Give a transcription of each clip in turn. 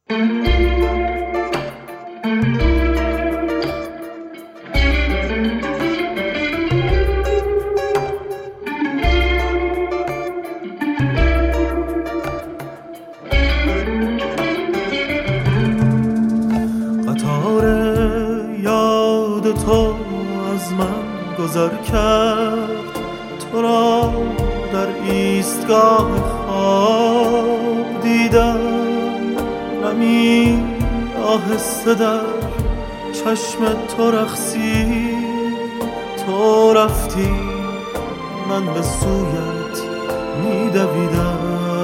قطار یاد تو از من گذر کرد، تو را در ایستگاه خواب دیدم، نمی آهسته در چشم تو رقصید، تو رفتی من به سویت میدویدم،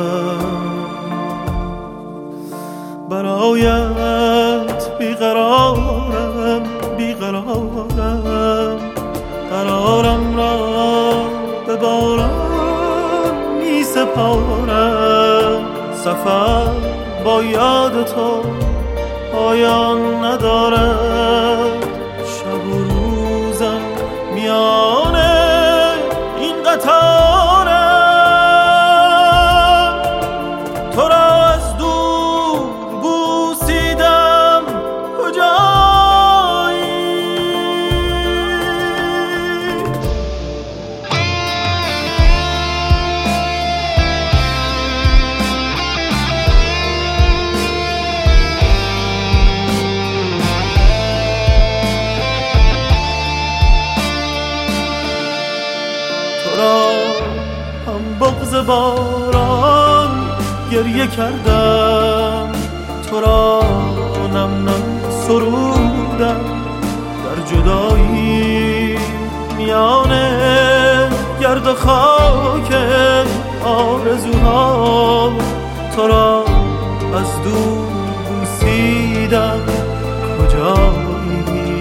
برایت بیقرارم بیقرارم، قرارم را به باران می سپارم، سفر با یاد تو پایان ندارد، شب و روزم میان این قطارم، تو را از دور بوسیدم کجایی؟ تو را هم بغض باران گریه کردم، تو را نم نم سرودم در جدایی، میان گرد و خاک آرزوها، تو را از دور بوسیدم کجایی؟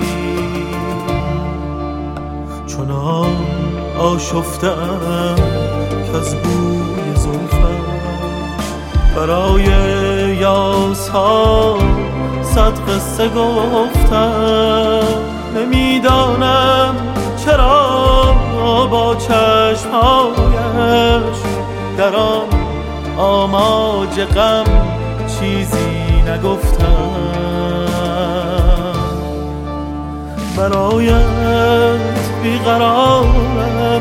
چنان آشفته‌ام کز بوی زلفت برای یاس‌ها صد قصه گفتم، نمیدانم چرا با چشمهایش در آن آماج غم چیزی نگفتم، برایت بیقرارم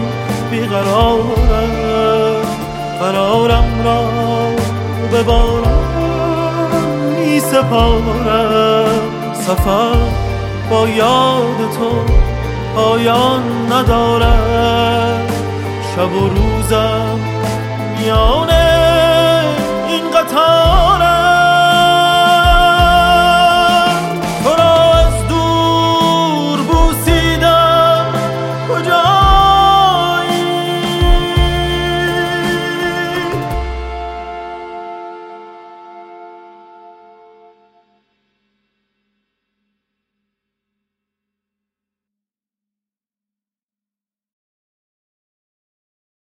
بیقرارم، قرارم را به باران می سپارم، سفر با یاد تو پایان ندارد، شب و روزم میان این قطارم.